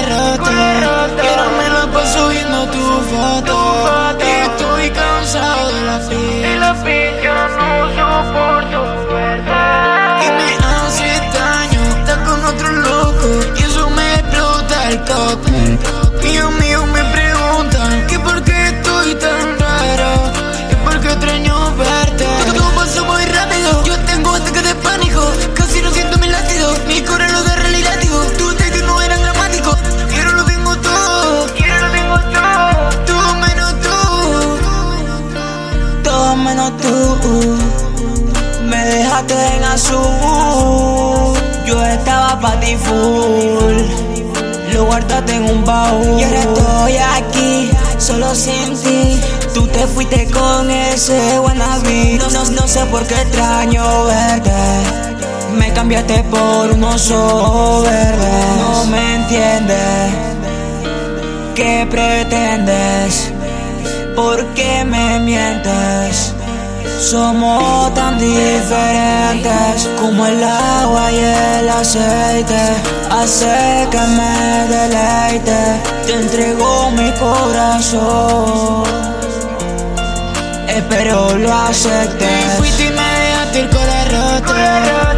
roto. Quiero me la paso viendo tu foto. Y estoy cansado de la fit. Yo no soporto verte. Y me hace daño, estás con otro loco. Y eso me explota el coco. Mío me preguntan que por qué estoy tan raro. Y por qué extraño verte. Todo pasa muy rápido, yo tengo ataques de pánico. Casi no siento mi latido, mi corazón lo agarra el látigo. Tus textos no eran dramáticos, quiero lo tengo todo. Todo menos tú. Todo menos tú. Me dejaste en azul. Yo estaba pa' ti full. Lo guardaste en un baúl. Y ahora estoy aquí, solo sin ti. Tú te fuiste con ese wannabe. No sé por qué extraño verte. Me cambiaste por un oso verde. No me entiendes. ¿Qué pretendes? ¿Por qué me mientes? Somos tan diferentes como el agua y el aceite. Hace que me deleite. Te entrego mi corazón. Espero lo aceptes. Fuiste y me dejaste el corazón roto.